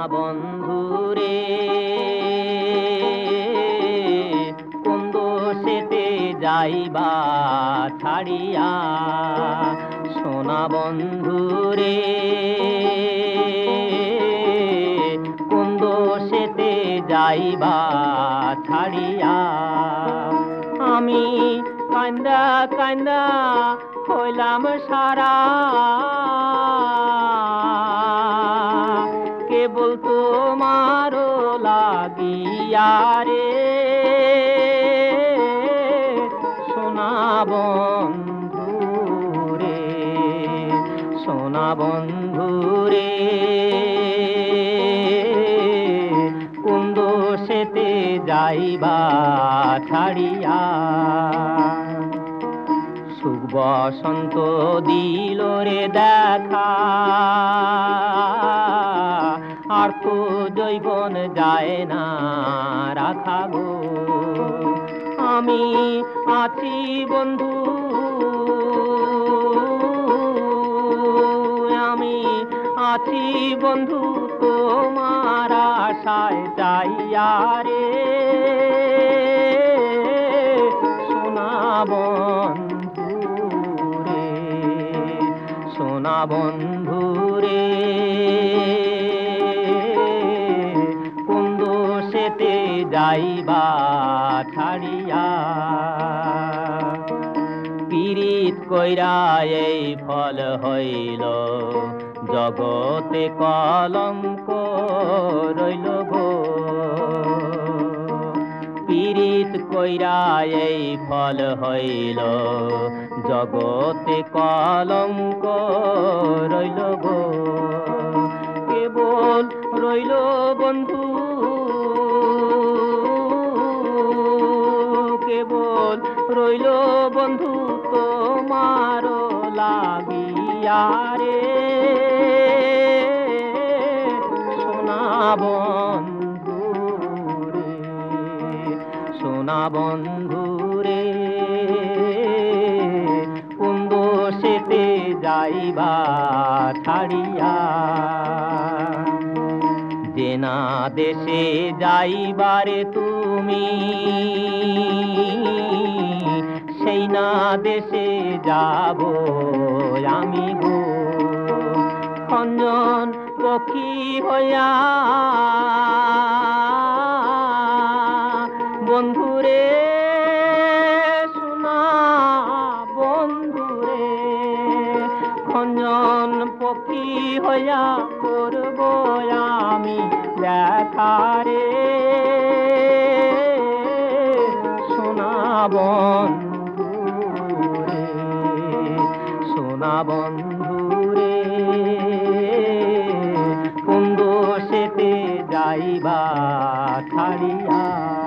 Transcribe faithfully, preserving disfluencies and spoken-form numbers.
বন্ধুরে কোন দোষেতে যাইবা ছাড়িয়া সোনা বন্ধুরে কোন দোষেতে যাইবা ছাড়িয়া আমি কান্দা কান্দা হইলাম সারা কেবল তোমার লাগিয়া রে সোনা বন্ধুরে সোনা বন্ধুরে কোন দোষেতে যাইবা ছাড়িয়া সুখ বসন্ত দিল রে দেখা আর তো জৈবন যায় না রাখা গো আমি আছি বন্ধু আমি আছি বন্ধু তোমার আশায় যাইয়া রে সোনা বন্ধুরে সোনা বন্ধুরে কোন দোষেতে যাইবা ছাড়িয়া পীড়িত কইরা এই ফল হইল জগতে কলঙ্ক রইল গো পীড়িত কইরা এই ফল হইল জগতে কলঙ্ক রইল গো কেবল রইল বন্ধু কেবল রইল বন্ধু তোমার লাগিয়া রে সোনা বন্ধুরে সোনা বন্ধুরে কোন দোষেতে যাইবা ছাড়িয়া জেনা দেশে যাইবারে তুমি সেই না দেশে যাব আমি গো খঞ্জন পক্ষী হইয়া বন্ধুরে সোনা বন্ধুরে খঞ্জন পক্ষী হইয়া করব আমি দেখা রে সোনা বন্ধুরে সোনা বন্ধুরে কোন দোষেতে যাইবা ছাড়িয়া।